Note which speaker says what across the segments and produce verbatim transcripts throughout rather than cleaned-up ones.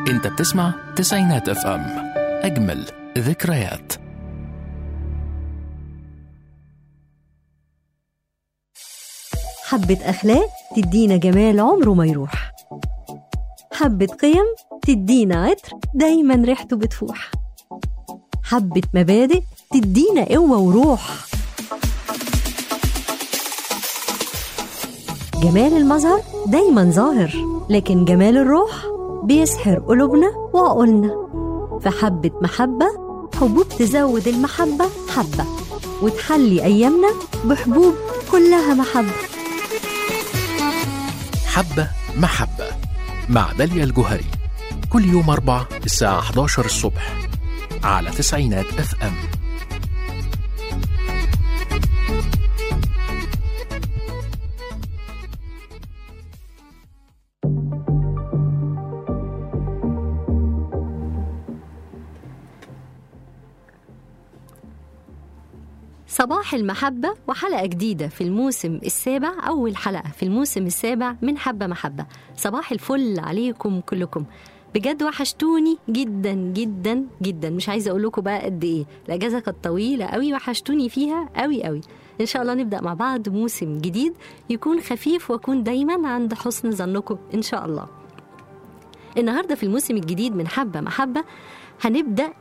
Speaker 1: انت بتسمع تسعينات اف ام، اجمل ذكريات.
Speaker 2: حبة أخلاق تدينا جمال عمره ما يروح، حبة قيم تدينا عطر دايما ريحته بتفوح، حبة مبادئ تدينا قوة وروح. جمال المظهر دايما ظاهر، لكن جمال الروح بيسحر قلوبنا وعقولنا. فحبة محبة، حبوب تزود المحبة حبة، وتحلي أيامنا بحبوب كلها محبة.
Speaker 1: حبة محبة مع داليا الجوهري، كل يوم أربع الساعة إحدى عشر الصبح على تسعينات اف ام.
Speaker 2: صباح المحبة وحلقة جديدة في الموسم السابع، أول حلقة في الموسم السابع من حبة محبة. صباح الفل عليكم كلكم، بجد وحشتوني جدا جدا جدا. مش عايزة أقول لكم بقى قد إيه الأجازة كانت طويلة قوي، وحشتوني فيها قوي قوي. إن شاء الله نبدأ مع بعض موسم جديد يكون خفيف، وأكون دايما عند حسن ظنكم إن شاء الله. النهاردة في الموسم الجديد من حبة محبة هنبدأ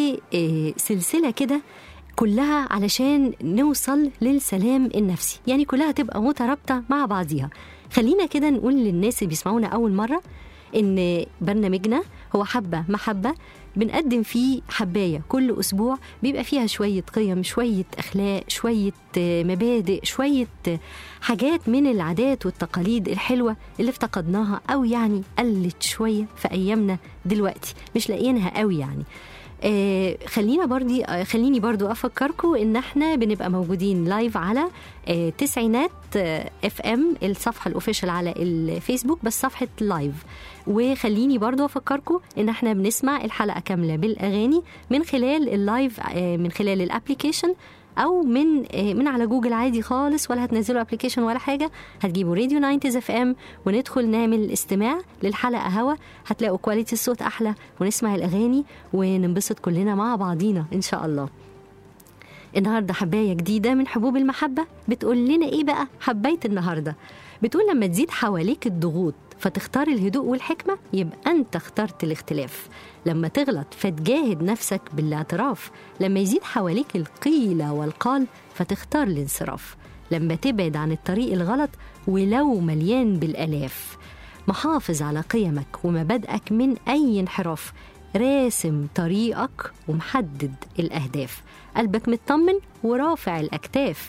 Speaker 2: بسلسلة كده كلها علشان نوصل للسلام النفسي، يعني كلها تبقى مترابطة مع بعضيها. خلينا كده نقول للناس اللي بيسمعونا أول مرة إن برنامجنا هو حبة محبة، بنقدم فيه حباية كل أسبوع، بيبقى فيها شوية قيم، شوية أخلاق، شوية مبادئ، شوية حاجات من العادات والتقاليد الحلوة اللي افتقدناها أو يعني قلت شوية في أيامنا دلوقتي، مش لاقيينها قوي يعني. آه خلينا برضي آه خليني برضو أفكركم إن احنا بنبقى موجودين لايف على آه تسعينات آه اف ام، الصفحة الأوفيشال على الفيسبوك، بس صفحة لايف. وخليني برضو أفكركم إن احنا بنسمع الحلقة كاملة بالأغاني من خلال اللايف، آه من خلال الابليكيشن، أو من آه من على جوجل عادي خالص، ولا هتنزلوا ابليكيشن ولا حاجة، هتجيبوا راديو تسعين اف ام وندخل نعمل استماع للحلقة هوا، هتلاقوا كواليتي الصوت أحلى، ونسمع الأغاني وننبسط كلنا مع بعضينا إن شاء الله. النهاردة حباية جديدة من حبوب المحبة بتقول لنا إيه بقى؟ حباية النهاردة بتقول لما تزيد حواليك الضغوط فتختار الهدوء والحكمة، يبقى أنت اخترت الاختلاف. لما تغلط فتجاهد نفسك بالاعتراف. لما يزيد حواليك القيل والقال فتختار الانصراف. لما تبعد عن الطريق الغلط ولو مليان بالآلاف. محافظ على قيمك ومبادئك من أي انحراف. راسم طريقك ومحدد الأهداف. قلبك مطمن ورافع الأكتاف.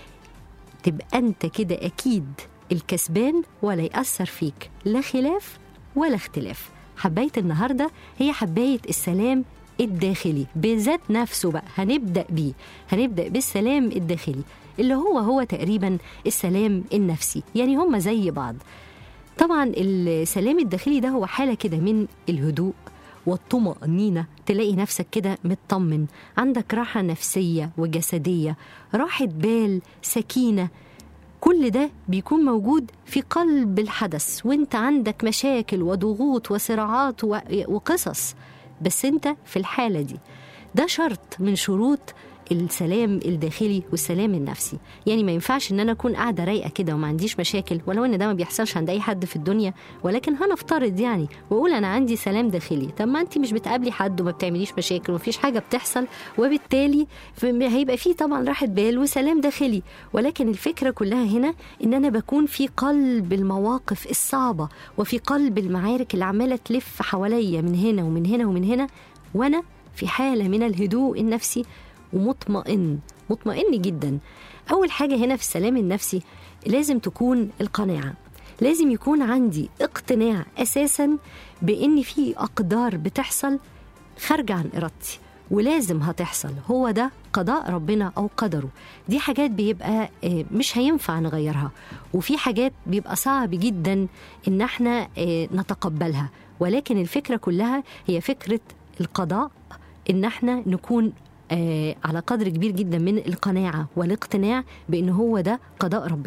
Speaker 2: تبقى أنت كده أكيد الكسبان، ولا يأثر فيك لا خلاف ولا اختلاف. حباية النهاردة هي حباية السلام الداخلي بذات نفسه بقى. هنبدأ بيه، هنبدأ بالسلام الداخلي اللي هو هو تقريبا السلام النفسي، يعني هما زي بعض. طبعا السلام الداخلي ده هو حالة كده من الهدوء والطمأنينة، تلاقي نفسك كده مطمن، عندك راحة نفسية وجسدية، راحة بال، سكينة. كل ده بيكون موجود في قلب الحدث وانت عندك مشاكل وضغوط وصراعات وقصص، بس انت في الحالة دي. ده شرط من شروط السلام الداخلي والسلام النفسي. يعني ما ينفعش ان انا اكون قاعده رايقه كده وما عنديش مشاكل، ولو ان ده ما بيحصلش عند اي حد في الدنيا، ولكن هنفترض يعني واقول انا عندي سلام داخلي. طب ما انت مش بتقابلي حد وما بتعمليش مشاكل ومفيش حاجه بتحصل، وبالتالي هيبقى فيه طبعا راحه بال وسلام داخلي. ولكن الفكره كلها هنا ان انا بكون في قلب المواقف الصعبه وفي قلب المعارك اللي عماله تلف حواليا من هنا ومن هنا ومن هنا، وانا في حاله من الهدوء النفسي ومطمئن مطمئن جدا. أول حاجة هنا في السلام النفسي لازم تكون القناعة. لازم يكون عندي اقتناع أساسا بأن في أقدار بتحصل خارجة عن إرادتي، ولازم هتحصل، هو ده قضاء ربنا أو قدره. دي حاجات بيبقى مش هينفع نغيرها، وفي حاجات بيبقى صعب جدا إن احنا نتقبلها. ولكن الفكرة كلها هي فكرة القضاء، إن احنا نكون آه على قدر كبير جدا من القناعة والاقتناع بأن هو ده قضاء ربنا.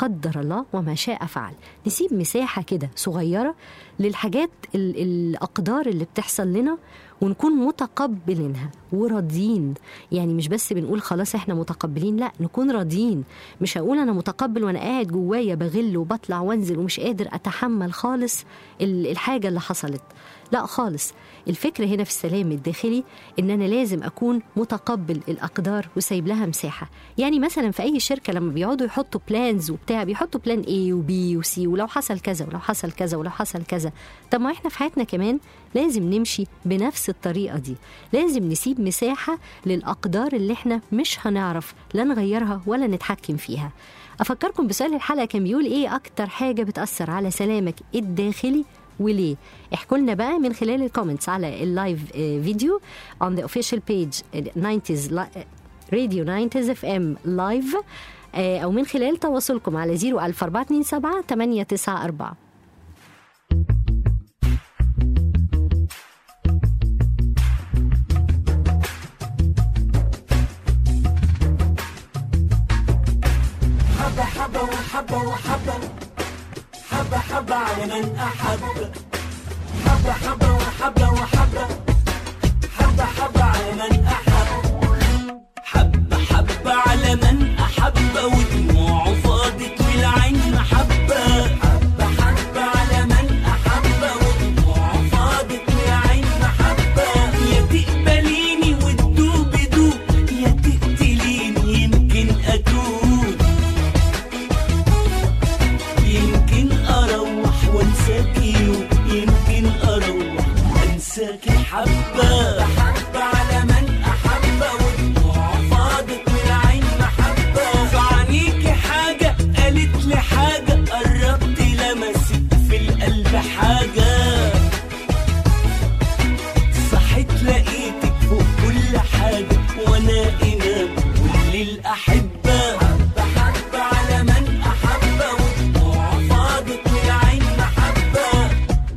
Speaker 2: قدر الله وما شاء فعل. نسيب مساحة كده صغيرة للحاجات الأقدار اللي بتحصل لنا، ونكون متقبلينها وراضيين. يعني مش بس بنقول خلاص احنا متقبلين، لا، نكون راضيين. مش هقول انا متقبل وانا قاعد جوايا بغل وبطلع وانزل ومش قادر اتحمل خالص الحاجة اللي حصلت، لا خالص. الفكرة هنا في السلام الداخلي ان انا لازم اكون متقبل الاقدار وسايب لها مساحة. يعني مثلا في اي شركة لما بيقعدوا يحطوا بلانز وبتاع، بيحطوا بلان A و B و C، ولو حصل كذا ولو حصل كذا ولو حصل كذا. طب ما احنا في حياتنا كمان لازم نمشي بنفس الطريقة دي. لازم نسيب مساحة للأقدار اللي احنا مش هنعرف لا نغيرها ولا نتحكم فيها. أفكركم بسؤال الحلقة كان بيقول ايه أكتر حاجة بتأثر على سلامك الداخلي وليه؟ احكوا لنا بقى من خلال الكومنتس على اللايف فيديو on the official page ناينتيز راديو ناينتيز اف ام لايف، أو من خلال تواصلكم على صفر ألف أربعة اتنين سبعة تمانية تسعة أربعة.
Speaker 3: حبة حبة وحبة وحبة حبة حبة على من أحب، حبة حبة وحبة وحبة حبة حبة على من أحب، حبة حبة على من أحب ودموعه فاضت والعين محبة، حبة حبة على من أحب ودموعه فاضت والعين محبة. يا تقبليني وتدوب دوب، يا تقتليني يمكن أتوب، يمكن أروح وانساكي، يمكن أروح وانساكي. حبة حبة على من أحب ودموعه فاضت والعين محبة. فعنيكي حاجة قالت لي حاجة، قربت لمست في القلب حاجة، صحيت لقيتك فوق كل حاجة وانا إمام كل الأحبة. حبة حبة على من أحب ودموعه فاضت والعين محبة.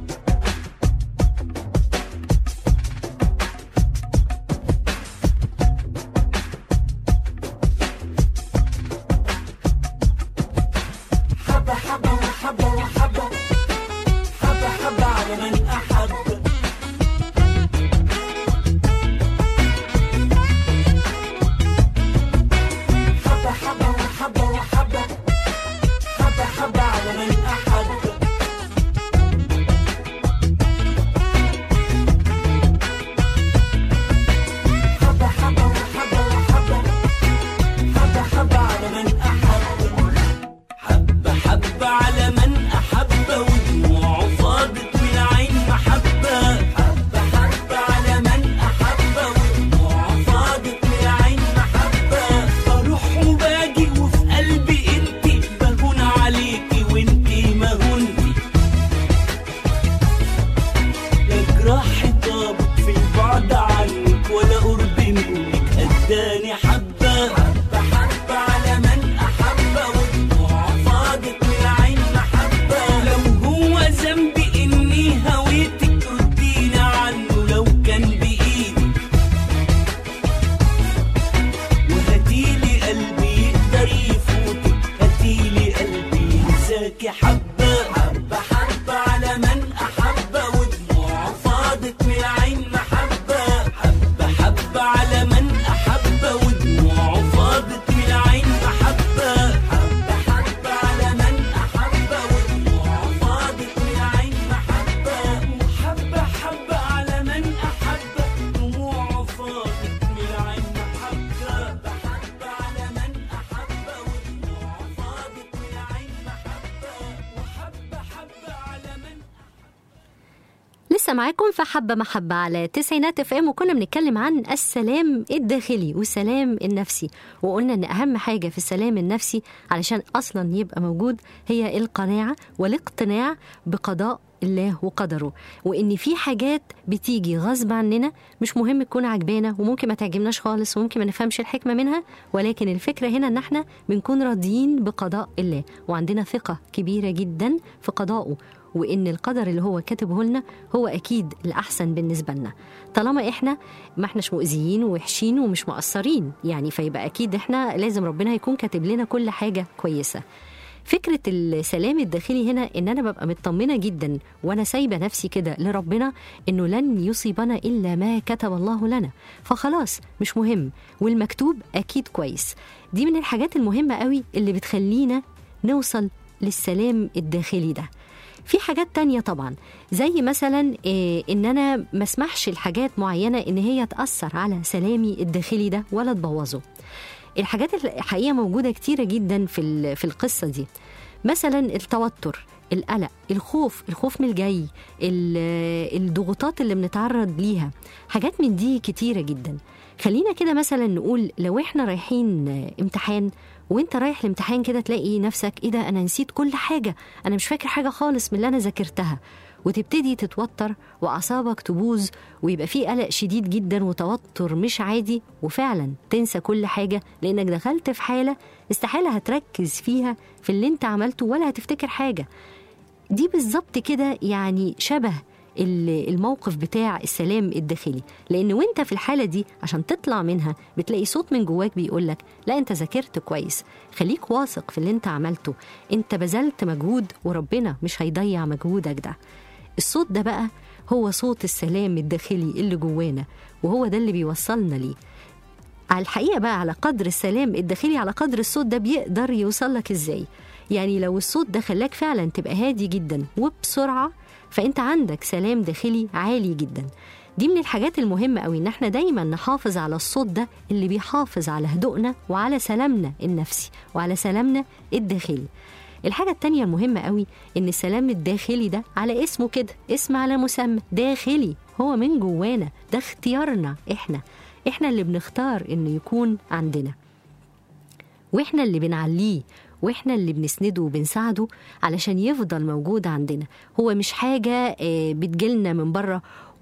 Speaker 3: حبة حبة وحبة وحبة حبة حبة على من أحب. حبة حبة وحبة وحبة حبة حبة على من أحب. حبة حبة وحبة وحبة حبة حبة على من أحب. حبة حبة على من أحب ودموعه فاضت والعين محبة. حبة حبة على من أحب ودموعه فاضت والعين محبة. بروح وباجي وفي قلبي انتي، بهون عليكي وانتي ما هنتي. لا جراحي طابت في البعد عنك ولا قرب منك اداني حبة. حبة حبة على من أحب ودموعه فاضت والعين محبة. لو هو ذنبي إني هويتك رديني عنه لو كان بإيدي، وهاتيلي قلبي يقدر يفوتك، هاتيلي قلبي ينساكي. حبة حبة حبة على من أحب ودموعه فاضت والعين محبة. حبة حبة على من أحب ودموعه فاضت والعين محبة. حبة حبة على من أحب ودموعه فاضت والعين محبة. وحبة حبة على من أحب دموعه فاضت والعين محبة. حبة على من أحب ودموعه فاضت والعين محبة. وحبة حبة على من.
Speaker 2: لسه معاكم في حبة محبة على تسعينات اف ام، وكنا بنتكلم عن السلام الداخلي والسلام النفسي، وقلنا ان اهم حاجة في السلام النفسي علشان اصلا يبقى موجود هي القناعة والاقتناع بقضاء الله وقدره، وان في حاجات بتيجي غصب عننا مش مهم تكون عجبانا، وممكن ما تعجبناش خالص، وممكن ما نفهمش الحكمة منها، ولكن الفكرة هنا ان احنا بنكون راضيين بقضاء الله، وعندنا ثقة كبيرة جدا في قضائه، وإن القدر اللي هو كاتبه لنا هو أكيد الأحسن بالنسبة لنا، طالما إحنا ما إحناش مؤذيين ووحشين ومش مقصرين يعني، فيبقى أكيد إحنا لازم ربنا يكون كاتب لنا كل حاجة كويسة. فكرة السلام الداخلي هنا إن أنا ببقى مطمنة جدا وأنا سايبة نفسي كده لربنا إنه لن يصيبنا إلا ما كتب الله لنا، فخلاص مش مهم، والمكتوب أكيد كويس. دي من الحاجات المهمة قوي اللي بتخلينا نوصل للسلام الداخلي ده. في حاجات تانية طبعا، زي مثلا إيه إن أنا ما اسمحش الحاجات معينة إن هي تأثر على سلامي الداخلي ده ولا تبوظه. الحاجات الحقيقة موجودة كتيرة جدا في في القصة دي، مثلا التوتر، القلق، الخوف، الخوف من الجاي، الضغوطات اللي بنتعرض ليها، حاجات من دي كتيرة جدا. خلينا كده مثلا نقول لو احنا رايحين امتحان وانت رايح الامتحان كده تلاقي نفسك ايه ده، انا نسيت كل حاجة، انا مش فاكر حاجة خالص من اللي انا ذاكرتها، وتبتدي تتوتر وأعصابك تبوظ ويبقى فيه قلق شديد جدا وتوتر مش عادي، وفعلا تنسى كل حاجة لأنك دخلت في حالة استحالة هتركز فيها في اللي انت عملته ولا هتفتكر حاجة. دي بالظبط كده يعني شبه الموقف بتاع السلام الداخلي، لأن وانت في الحالة دي عشان تطلع منها بتلاقي صوت من جواك بيقولك لا انت ذاكرت كويس، خليك واثق في اللي انت عملته، انت بذلت مجهود وربنا مش هيضيع مجهودك ده. الصوت ده بقى هو صوت السلام الداخلي اللي جوانا، وهو ده اللي بيوصلنا ليه. على الحقيقة بقى على قدر السلام الداخلي على قدر الصوت ده بيقدر يوصلك ازاي. يعني لو الصوت ده خلاك فعلا تبقى هادي جدا وبسرعة، فانت عندك سلام داخلي عالي جدا. دي من الحاجات المهمة قوي ان احنا دايما نحافظ على الصوت ده اللي بيحافظ على هدوءنا وعلى سلامنا النفسي وعلى سلامنا الداخلي. الحاجة التانية المهمة قوي إن السلام الداخلي ده على اسمه كده، اسم على مسمى داخلي، هو من جوانا، ده اختيارنا إحنا إحنا اللي بنختار إنه يكون عندنا، وإحنا اللي بنعليه، وإحنا اللي بنسنده وبنساعده علشان يفضل موجود عندنا. هو مش حاجة بتجيلنا من بره،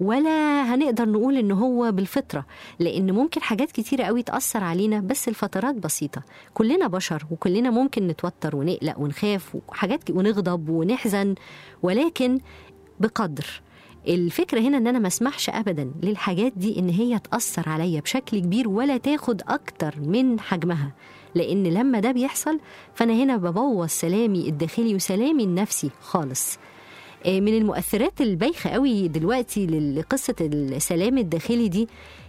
Speaker 2: ولا هنقدر نقول إنه هو بالفطرة، لأن ممكن حاجات كتيرة قوي تأثر علينا بس الفترات بسيطة. كلنا بشر وكلنا ممكن نتوتر ونقلق ونخاف وحاجات ونغضب ونحزن، ولكن بقدر. الفكرة هنا إن أنا ما اسمحش أبدا للحاجات دي إن هي تأثر عليا بشكل كبير ولا تاخد أكتر من حجمها، لأن لما ده بيحصل فأنا هنا ببوظ سلامي الداخلي وسلامي النفسي خالص. من المؤثرات البايخة قوي دلوقتي لقصة السلام الداخلي دي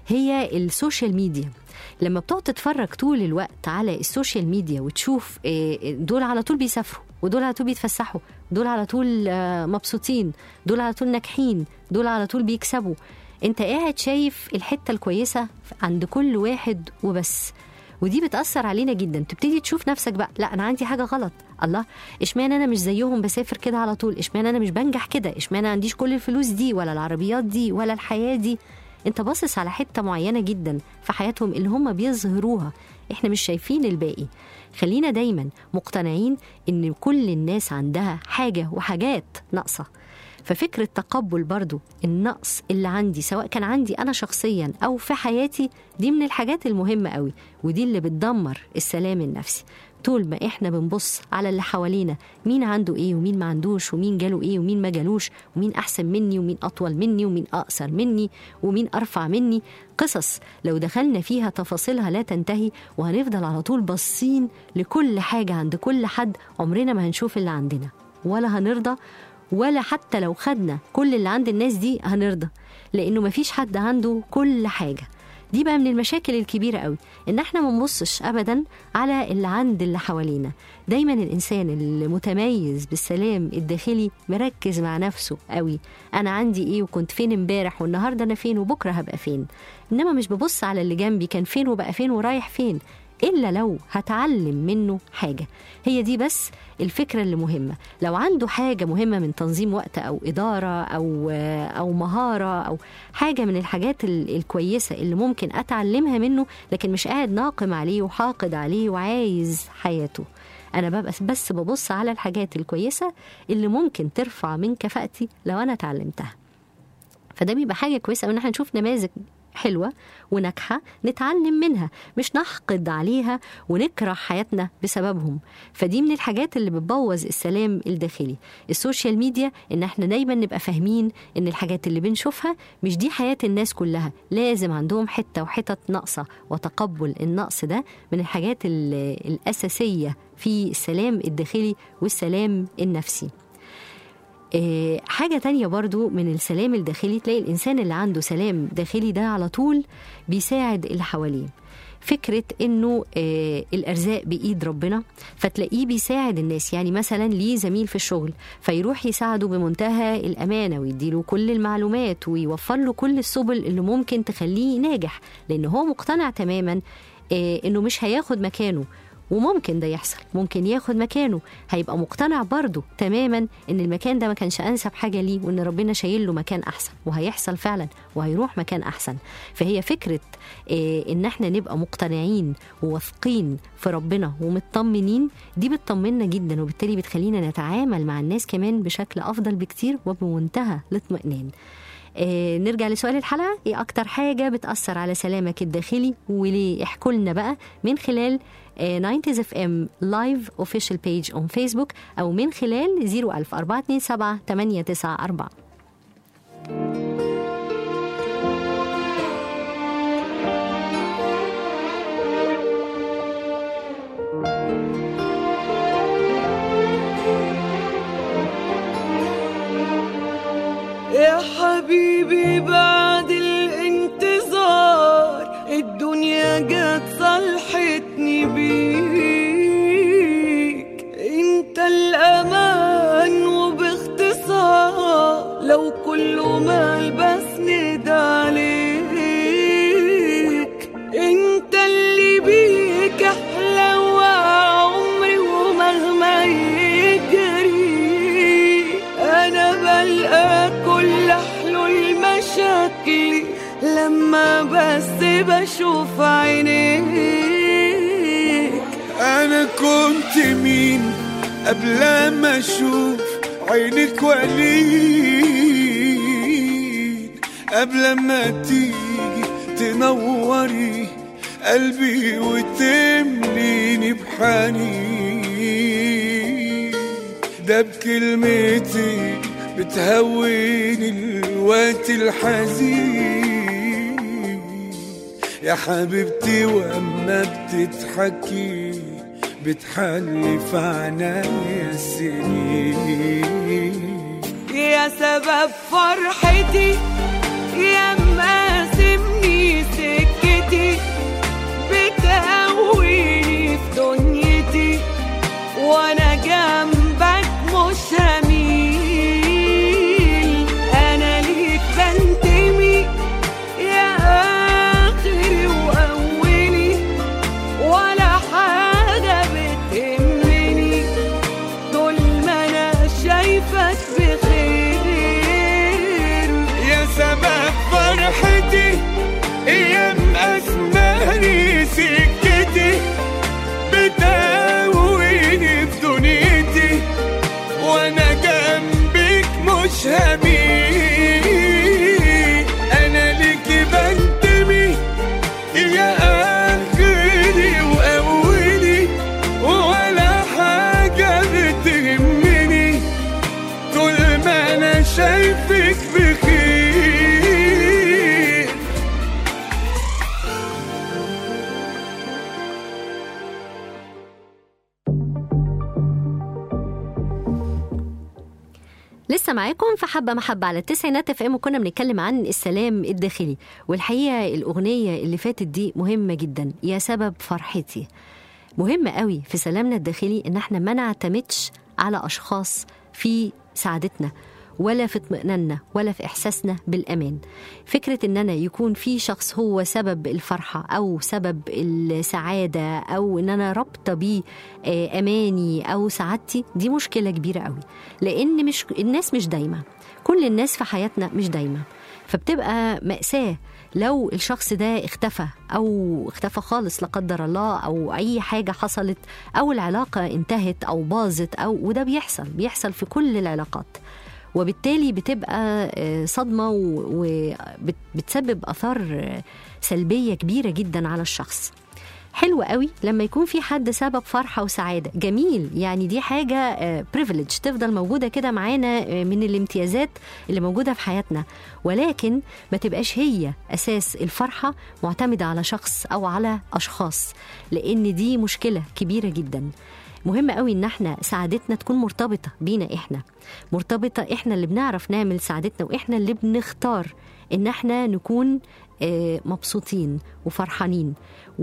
Speaker 2: هي السوشيال ميديا. لما بتقعد تتفرج طول الوقت على السوشيال ميديا وتشوف دول على طول بيسافروا، ودول على طول بيتفسحوا، دول على طول مبسوطين، دول على طول ناجحين، دول على طول بيكسبوا، انت قاعد شايف الحتة الكويسة عند كل واحد وبس. ودي بتأثر علينا جدا، تبتدي تشوف نفسك بقى لا أنا عندي حاجة غلط، الله اشمعنى أنا مش زيهم بسافر كده على طول، اشمعنى أنا مش بنجح كده، اشمعنى عنديش كل الفلوس دي ولا العربيات دي ولا الحياة دي. انت باصص على حتة معينة جدا في حياتهم اللي هم بيظهروها، احنا مش شايفين الباقي. خلينا دايما مقتنعين ان كل الناس عندها حاجة وحاجات ناقصة، ففكرة تقبل برضو النقص اللي عندي سواء كان عندي أنا شخصيا أو في حياتي، دي من الحاجات المهمة قوي، ودي اللي بتدمر السلام النفسي. طول ما إحنا بنبص على اللي حوالينا، مين عنده إيه ومين ما عندوش، ومين جاله إيه ومين ما جالوش، ومين أحسن مني ومين أطول مني ومين أقصر مني ومين أرفع مني، قصص لو دخلنا فيها تفاصيلها لا تنتهي، وهنفضل على طول باصين لكل حاجة عند كل حد، عمرنا ما هنشوف اللي عندنا ولا هنرضى، ولا حتى لو خدنا كل اللي عند الناس دي هنرضى، لأنه مفيش حد عنده كل حاجة. دي بقى من المشاكل الكبيرة قوي، إن احنا ما نبصش أبدا على اللي عند اللي حوالينا. دايما الإنسان المتميز بالسلام الداخلي مركز مع نفسه قوي، أنا عندي إيه وكنت فين امبارح والنهاردة أنا فين وبكرة هبقى فين، إنما مش ببص على اللي جنبي كان فين وبقى فين ورايح فين، إلا لو هتعلم منه حاجة. هي دي بس الفكرة اللي مهمة. لو عنده حاجة مهمة من تنظيم وقت أو إدارة أو, أو مهارة أو حاجة من الحاجات الكويسة اللي ممكن أتعلمها منه، لكن مش قاعد ناقم عليه وحاقد عليه وعايز حياته، أنا ببقى بس ببص على الحاجات الكويسة اللي ممكن ترفع من كفاءتي لو أنا تعلمتها. فده بيبقى حاجة كويسة إن احنا نشوف نماذج حلوة وناجحة نتعلم منها، مش نحقد عليها ونكره حياتنا بسببهم. فدي من الحاجات اللي بتبوظ السلام الداخلي. السوشيال ميديا ان احنا دايما نبقى فاهمين ان الحاجات اللي بنشوفها مش دي حياة الناس كلها، لازم عندهم حتة وحتة ناقصة، وتقبل النقص ده من الحاجات الأساسية في السلام الداخلي والسلام النفسي. حاجة تانية برضو من السلام الداخلي، تلاقي الإنسان اللي عنده سلام داخلي ده على طول بيساعد اللي حواليه. فكرة إنه آه الأرزاق بإيد ربنا، فتلاقيه بيساعد الناس. يعني مثلا ليه زميل في الشغل فيروح يساعده بمنتهى الأمانة ويديله كل المعلومات ويوفر له كل السبل اللي ممكن تخليه ناجح، لأنه هو مقتنع تماما آه إنه مش هياخد مكانه. وممكن ده يحصل، ممكن ياخد مكانه، هيبقى مقتنع برضه تماما ان المكان ده ما كانش انسب حاجة ليه، وان ربنا شايل له مكان احسن، وهيحصل فعلا وهيروح مكان احسن. فهي فكرة إيه ان احنا نبقى مقتنعين وواثقين في ربنا ومطمنين، دي بتطمنا جدا، وبالتالي بتخلينا نتعامل مع الناس كمان بشكل افضل بكتير وبمنتهى الاطمئنان. إيه نرجع لسؤال الحلقة، ايه اكتر حاجة بتأثر على سلامك الداخلي وليه؟ احكوا لنا بقى من خلال ناينتيز اف ام لايف اوفيشال بيج اون فيسبوك، او من خلال صفر ألف أربعة اتنين سبعة تمانية تسعة أربعة.
Speaker 3: يا حبيبي بعد الانتظار الدنيا جت صلحتني بيك، انت الامان وباختصار لو كله مال بس ندى عليك، انت اللي بيك احلى وعمري ومهما يجري انا بلقى كل حلول مشاكلي لما بس بشوف عينيك.
Speaker 4: أنا كنت مين قبل ما أشوف عينك وليد، قبل ما تيجي تنوري قلبي وتمليني بحنين، ده بكلمتي بتهوني الوقت الحزين يا حبيبتي، واما بتضحكي بتحلي في عنايا السنين،
Speaker 3: يا سبب فرحتي يا مقاسمني سكتي، بتقويني في دنيتي وانا جنبك مش هميل، انا ليك بنتمي يا اخري واولي، ولا حاجه بتهمني طول ما انا شايفك بخير،
Speaker 4: يا سبب فرحتي يا مقاسماني سكتي، بتقويني في دنيتي وانا جنبك مش هميل، انا ليكي بنتمي يا اخري واولي، ولا حاجه بتهمني طول ما انا شايفك بخير.
Speaker 2: لسه معاكم في حبة محبة على التسعينات اف ام، وكنا بنتكلم عن السلام الداخلي. والحقيقة الأغنية اللي فاتت دي مهمة جدا، يا سبب فرحتي. مهم قوي في سلامنا الداخلي ان احنا ما نعتمدش على أشخاص في سعادتنا ولا في اطمئناننا ولا في إحساسنا بالأمان. فكرة إن أنا يكون في شخص هو سبب الفرحة أو سبب السعادة أو إن أنا ربطة بيه أماني أو سعادتي، دي مشكلة كبيرة قوي، لأن مش الناس مش دايما، كل الناس في حياتنا مش دايما، فبتبقى مأساة لو الشخص ده اختفى أو اختفى خالص لا قدر الله، أو أي حاجة حصلت أو العلاقة انتهت أو باظت، أو وده بيحصل بيحصل في كل العلاقات. وبالتالي بتبقى صدمة وبتسبب أثار سلبية كبيرة جدا على الشخص. حلو قوي لما يكون في حد سبب فرحة وسعادة، جميل، يعني دي حاجة بريفيليج تفضل موجودة كده معانا من الامتيازات اللي موجودة في حياتنا، ولكن ما تبقاش هي أساس الفرحة معتمدة على شخص أو على أشخاص، لأن دي مشكلة كبيرة جدا. مهم قوي ان احنا سعادتنا تكون مرتبطة بينا، احنا مرتبطة، احنا اللي بنعرف نعمل سعادتنا، واحنا اللي بنختار ان احنا نكون مبسوطين وفرحانين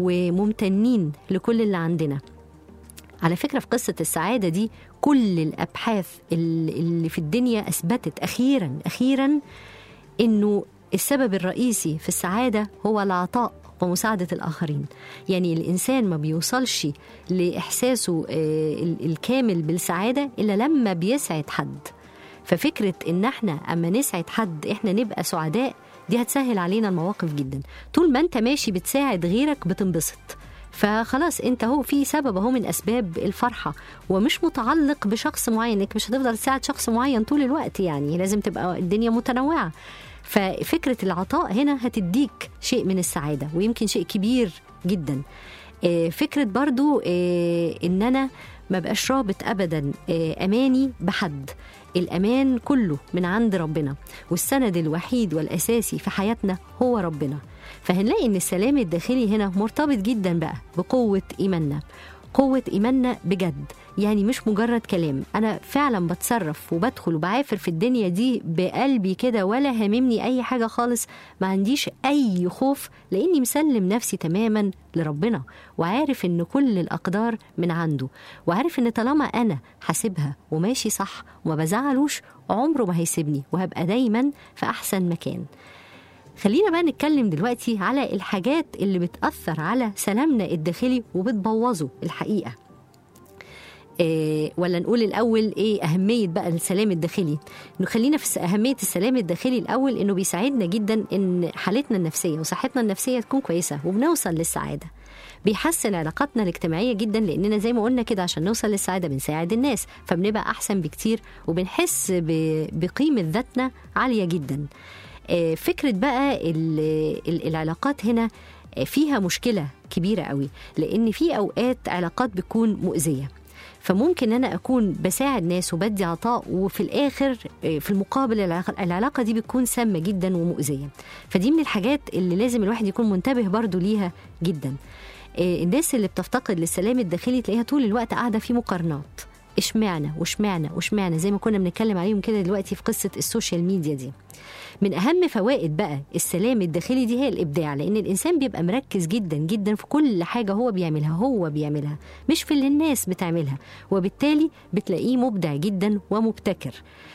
Speaker 2: وممتنين لكل اللي عندنا. على فكرة في قصة السعادة دي كل الأبحاث اللي في الدنيا أثبتت أخيرا أخيرا إنه السبب الرئيسي في السعادة هو العطاء ومساعدة الآخرين. يعني الإنسان ما بيوصلش لإحساسه الكامل بالسعادة إلا لما بيسعد حد. ففكرة إن احنا أما نسعد حد احنا نبقى سعداء، دي هتسهل علينا المواقف جدا. طول ما انت ماشي بتساعد غيرك بتنبسط، فخلاص انت هو في سبب هو من أسباب الفرحة، ومش متعلق بشخص معين، انك مش هتفضل تساعد شخص معين طول الوقت، يعني لازم تبقى الدنيا متنوعة. ففكرة العطاء هنا هتديك شيء من السعادة، ويمكن شيء كبير جدا. فكرة برضو ان انا ما بقاش رابط ابدا اماني بحد، الأمان كله من عند ربنا، والسند الوحيد والأساسي في حياتنا هو ربنا. فهنلاقي إن السلام الداخلي هنا مرتبط جدا بقى بقوة إيماننا، قوة إيماننا بجد، يعني مش مجرد كلام. أنا فعلا بتصرف وبدخل وبعافر في الدنيا دي بقلبي كده، ولا هاممني أي حاجة خالص، ما عنديش أي خوف، لأني مسلم نفسي تماما لربنا، وعارف إن كل الأقدار من عنده، وعارف إن طالما أنا حاسبها وماشي صح وما بزعلوش، عمره ما هيسيبني، وهبقى دايما في أحسن مكان. خلينا بقى نتكلم دلوقتي على الحاجات اللي بتأثر على سلامنا الداخلي وبتبوظه الحقيقة. إيه ولا نقول الأول إيه أهمية بقى السلام الداخلي؟ إنه خلينا في أهمية السلام الداخلي الأول، إنه بيساعدنا جدا إن حالتنا النفسية وصحتنا النفسية تكون كويسة وبنوصل للسعادة. بيحسن علاقاتنا الاجتماعية جدا، لأننا زي ما قلنا كده عشان نوصل للسعادة بنساعد الناس، فبنبقى أحسن بكتير وبنحس بقيمة ذاتنا عالية جدا. فكرة بقى العلاقات هنا فيها مشكلة كبيرة قوي، لأن في أوقات علاقات بتكون مؤذية، فممكن أنا أكون بساعد ناس وبدي عطاء، وفي الآخر في المقابل العلاقة دي بتكون سامة جدا ومؤذية. فدي من الحاجات اللي لازم الواحد يكون منتبه برضو ليها جدا. الناس اللي بتفتقد للسلام الداخلي تلاقيها طول الوقت قاعدة في مقارنات، اشمعنا واشمعنا واشمعنا، زي ما كنا بنتكلم عليهم كده دلوقتي في قصة السوشيال ميديا دي. من أهم فوائد بقى السلام الداخلي دي هي الإبداع، لأن الإنسان بيبقى مركز جدا جدا في كل حاجة هو بيعملها هو بيعملها مش في اللي الناس بتعملها، وبالتالي بتلاقيه مبدع جدا ومبتكر،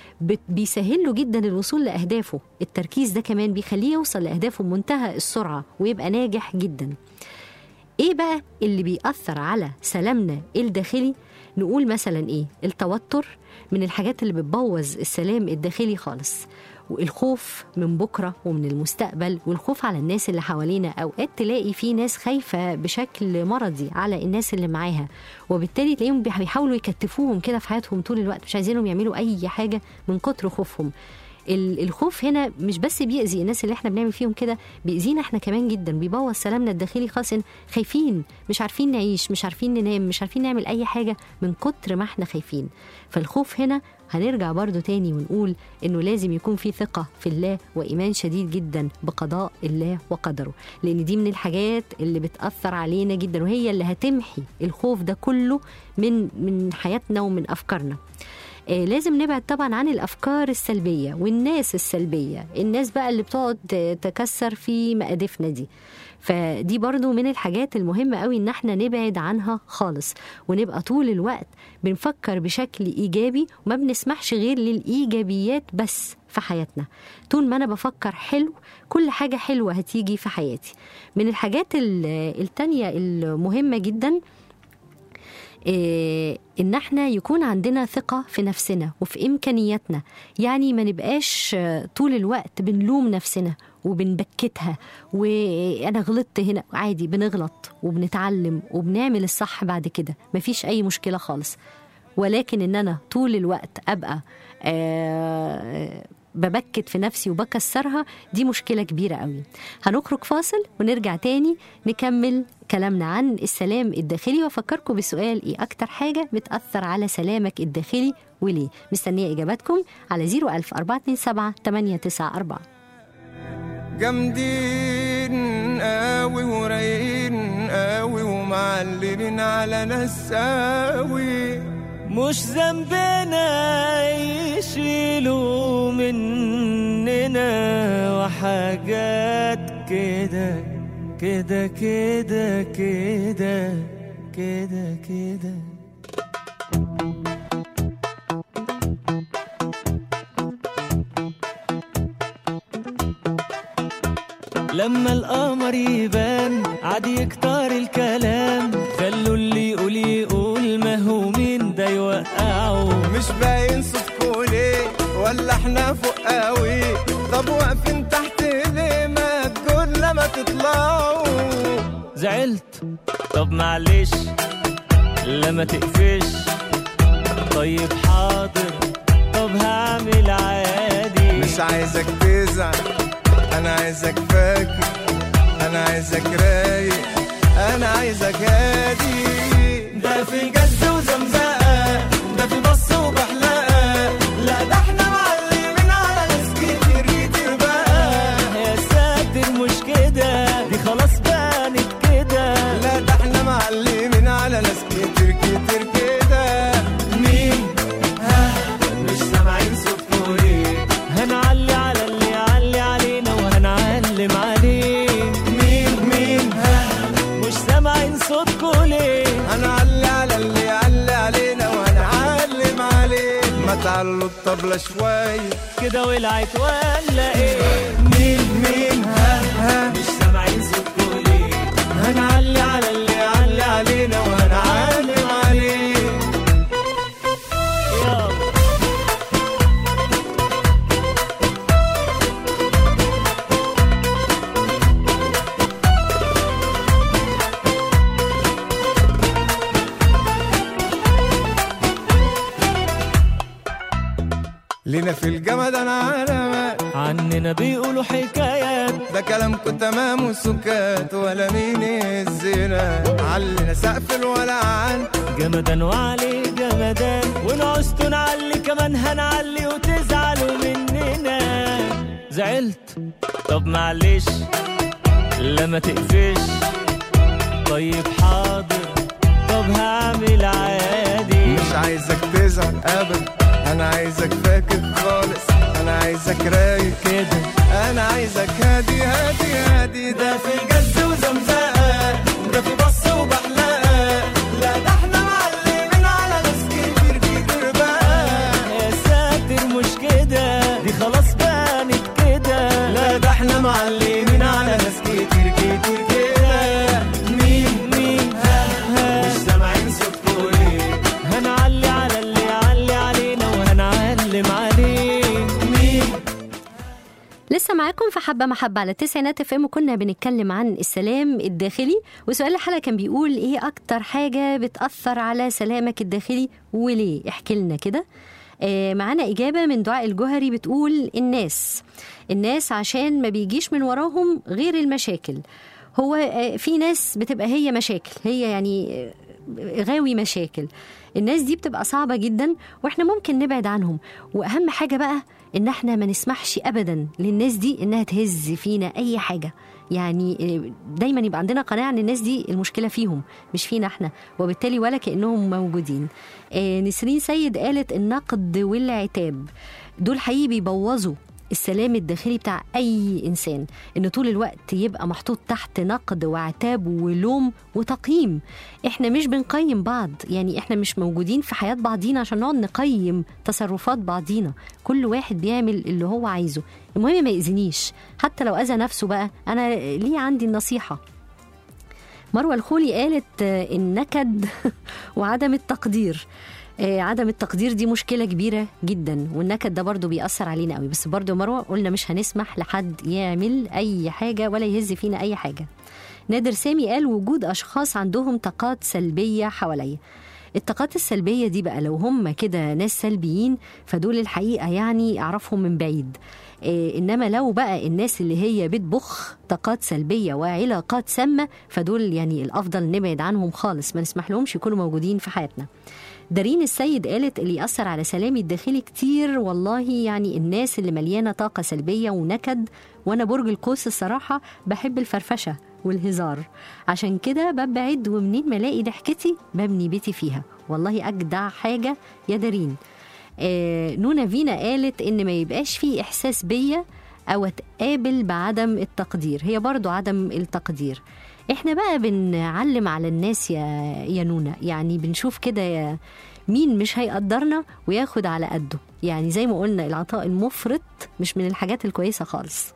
Speaker 2: بيسهل له جدا الوصول لأهدافه. التركيز ده كمان بيخليه يوصل لأهدافه بمنتهى السرعة ويبقى ناجح جدا. إيه بقى اللي بيأثر على سلامنا الداخلي؟ نقول مثلا إيه؟ التوتر من الحاجات اللي بتبوظ السلام الداخلي خالص، والخوف من بكرة ومن المستقبل، والخوف على الناس اللي حوالينا. أوقات تلاقي في ناس خايفة بشكل مرضي على الناس اللي معاها، وبالتالي تلاقيهم بيحاولوا يكتفوهم كده في حياتهم طول الوقت، مش عايزينهم يعملوا أي حاجة من كتر خوفهم. الخوف هنا مش بس بيأذي الناس اللي احنا بنعمل فيهم كده، بيأذينا احنا كمان جدا، بيبوظ سلامنا الداخلي خالص. خايفين، مش عارفين نعيش، مش عارفين ننام، مش عارفين نعمل أي حاجة من كتر ما احنا خايفين. فالخوف هنا هنرجع برضو تاني ونقول إنه لازم يكون في ثقة في الله وإيمان شديد جدا بقضاء الله وقدره، لأن دي من الحاجات اللي بتأثر علينا جدا، وهي اللي هتمحي الخوف ده كله من من حياتنا ومن أفكارنا. آه لازم نبعد طبعا عن الأفكار السلبية والناس السلبية، الناس بقى اللي بتقعد تكسر في مقادفنا دي. فدي برضو من الحاجات المهمة قوي إن احنا نبعد عنها خالص، ونبقى طول الوقت بنفكر بشكل إيجابي، وما بنسمحش غير للإيجابيات بس في حياتنا. طول ما أنا بفكر حلو كل حاجة حلوة هتيجي في حياتي. من الحاجات التانية المهمة جدا إيه إن احنا يكون عندنا ثقة في نفسنا وفي إمكانياتنا، يعني ما نبقاش طول الوقت بنلوم نفسنا وبنبكتها وأنا غلطت هنا. عادي، بنغلط وبنتعلم وبنعمل الصح بعد كده، مفيش أي مشكلة خالص. ولكن ان انا طول الوقت ابقى آه ببكت في نفسي وبكسرها، دي مشكلة كبيرة قوي. هنخرج فاصل ونرجع تاني نكمل كلامنا عن السلام الداخلي، وافكركم بسؤال: ايه اكتر حاجة بتأثر على سلامك الداخلي وليه؟ مستنية اجاباتكم على زيرو ألف أربعة اتنين سبعة تمانية تسعة أربعة.
Speaker 4: جامدين قوي ورايقين قوي ومعلمين على ناس قوي،
Speaker 3: مش ذنبنا يشيلوا مننا وحاجات كده كده كده كده كده كده. لما القمر يبان عادي يكتر الكلام، خلوا اللي يقول يقول ما هو مين ده يوقعه.
Speaker 4: مش باين صوتكوا ليه ولا احنا فوق قوي؟ طب واقفين تحت ليه؟ ما تقول لما تطلعوا.
Speaker 3: زعلت؟ طب معلش لما تقفش. طيب حاضر، طب هعمل عادي.
Speaker 4: مش عايزك تزعل، انا عايزك فاكر، انا عايزك رايق، انا عايزك هادي.
Speaker 3: ده في جد وزمزقة، ده في بص وبحلقة، لا ده احنا معلمين على ناس كتير كتير بقى. يا ساتر مش كده، دي خلاص بانت كده.
Speaker 4: لا ده احنا معلمين على ناس كتير كتير كده.
Speaker 3: مين؟ ها مش سامعين صوتكوا ليه؟ هنعلي على اللي يعلي علينا وهنعلم عليه. مين مين؟ ها مش سامعين صوتكوا ليه؟
Speaker 4: هنعلي على اللي يعلي علينا وهنعلم عليه. ما تعلوا الطبلة شوية
Speaker 3: كده ولعت ولا ايه؟ مين مين؟ ها ها مش سامعين صوتكوا ليه؟ هنعلي على اللي يعلي علينا وهنعلم عليه. يلا
Speaker 4: لينا في الجمد انا علامات،
Speaker 3: عننا بيقولوا حكايات،
Speaker 4: ده كلامكم تمام وسكات ولا مين يهزنا. علينا سقف الولعان،
Speaker 3: جمدان وعليه جمدان، ونعوزتوا نعلي كمان هنعلي وتزعلوا مننا. زعلت؟ طب معلش لما تقفش. طيب حاضر، طب هعمل عادي.
Speaker 4: مش عايزك تزعل ابدا، انا عايزك فاكر خالص، انا عايزك رايق
Speaker 3: كده،
Speaker 4: انا عايزك هادي هادي هادي.
Speaker 3: ده في جد وزمزقة، ده في بص وبحلقة، لا ده احنا معلمين على ناس كتير كتير بقى. يا ساتر مش كده، دي خلاص بانت كده.
Speaker 4: لا ده احنا معلمين على ناس كتير كتير كده.
Speaker 3: مين مين؟ ها ها مش سامعين صوتكوا ليه؟ هنعلي على اللي يعلي علينا وهنعلم عليه. مين؟
Speaker 2: لسه معاكم في حبة محبة على التسعينات اف ام، وكنا بنتكلم عن السلام الداخلي، وسؤال الحلقة كان بيقول: ايه اكتر حاجة بتأثر على سلامك الداخلي وليه؟ احكي لنا كده. آه معانا إجابة من دعاء الجوهري بتقول: الناس الناس عشان ما بيجيش من وراهم غير المشاكل. هو آه في ناس بتبقى هي مشاكل، هي يعني آه غاوي مشاكل. الناس دي بتبقى صعبة جدا واحنا ممكن نبعد عنهم، واهم حاجة بقى ان احنا ما نسمحش ابدا للناس دي انها تهز فينا اي حاجة. يعني دايما يبقى عندنا قناعة ان الناس دي المشكلة فيهم مش فينا احنا، وبالتالي ولا كأنهم موجودين. نسرين سيد قالت: النقد والعتاب دول حقيقي بيبوظوا السلام الداخلي بتاع أي إنسان، إنه طول الوقت يبقى محطوط تحت نقد وعتاب ولوم وتقييم. إحنا مش بنقيم بعض، يعني إحنا مش موجودين في حياة بعضينا عشان نقعد نقيم تصرفات بعضينا. كل واحد بيعمل اللي هو عايزه، المهم ما يأذنيش حتى لو أذى نفسه. بقى أنا ليه عندي النصيحة. مروة الخولي قالت: النكد وعدم التقدير. عدم التقدير دي مشكلة كبيرة جدا، والنكد ده برضو بيأثر علينا قوي. بس برضو مروة قلنا مش هنسمح لحد يعمل أي حاجة ولا يهز فينا أي حاجة. نادر سامي قال: وجود أشخاص عندهم طاقات سلبية حواليا. الطاقات السلبية دي بقى لو هم كده ناس سلبيين فدول الحقيقة يعني أعرفهم من بعيد. إيه إنما لو بقى الناس اللي هي بتبخ طاقات سلبية وعلاقات سامة فدول يعني الأفضل نبعد عنهم خالص، ما نسمح لهمش يكونوا موجودين في حياتنا. دارين السيد قالت اللي يأثر على سلامي الداخلي كتير والله، يعني الناس اللي مليانة طاقة سلبية ونكد، وأنا برج القوس الصراحة بحب الفرفشة والهزار، عشان كده ببعد، ومنين ما الاقي ضحكتي ببني بيتي فيها. والله أجدع حاجة يا دارين. آه نونا فينا قالت إن ما يبقاش فيه إحساس بيا أو أتقابل بعدم التقدير، هي برضو عدم التقدير. احنا بقى بنعلم على الناس يا يا نونا، يعني بنشوف كده مين مش هيقدرنا وياخد على قده، يعني زي ما قلنا العطاء المفرط مش من الحاجات الكويسة خالص.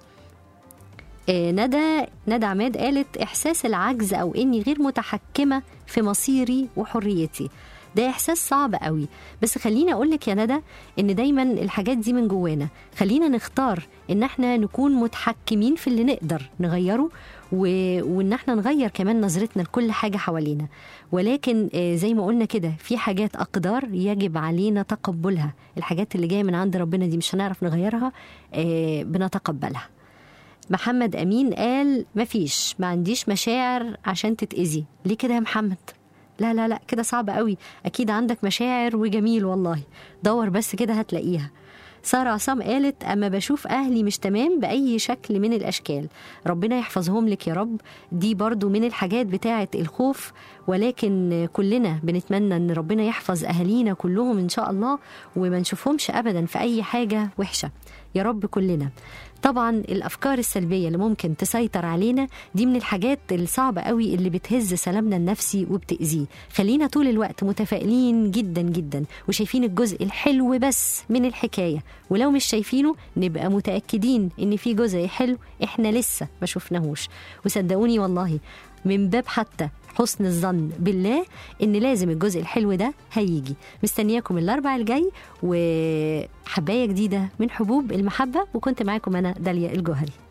Speaker 2: آه ندى ندى عماد قالت إحساس العجز أو إني غير متحكمة في مصيري وحريتي، ده إحساس صعب قوي، بس خلينا أقولك يا ندى إن دايما الحاجات دي من جوانا، خلينا نختار إن احنا نكون متحكمين في اللي نقدر نغيره، و... وإن احنا نغير كمان نظرتنا لكل حاجة حوالينا. ولكن زي ما قلنا كده في حاجات أقدار يجب علينا تقبلها، الحاجات اللي جاية من عند ربنا دي مش هنعرف نغيرها، بنتقبلها. محمد أمين قال مفيش، ما عنديش مشاعر عشان تتأذي. ليه كده يا محمد؟ لا لا لا كده صعب قوي، أكيد عندك مشاعر وجميل والله، دور بس كده هتلاقيها. سارة عصام قالت أما بشوف أهلي مش تمام بأي شكل من الأشكال، ربنا يحفظهم لك يا رب. دي برضو من الحاجات بتاعة الخوف، ولكن كلنا بنتمنى أن ربنا يحفظ أهالينا كلهم إن شاء الله، وما نشوفهمش أبدا في أي حاجة وحشة يا رب كلنا. طبعا الأفكار السلبية اللي ممكن تسيطر علينا دي من الحاجات الصعبة قوي اللي بتهز سلامنا النفسي وبتأذيه. خلينا طول الوقت متفائلين جدا جدا وشايفين الجزء الحلو بس من الحكاية، ولو مش شايفينه نبقى متأكدين إن في جزء حلو إحنا لسه ما شفناهوش. وصدقوني والله من باب حتى حسن الظن بالله إن لازم الجزء الحلو ده هيجي. مستنياكم الأربع الجاي وحباية جديدة من حبوب المحبة، وكنت معاكم أنا داليا الجوهري.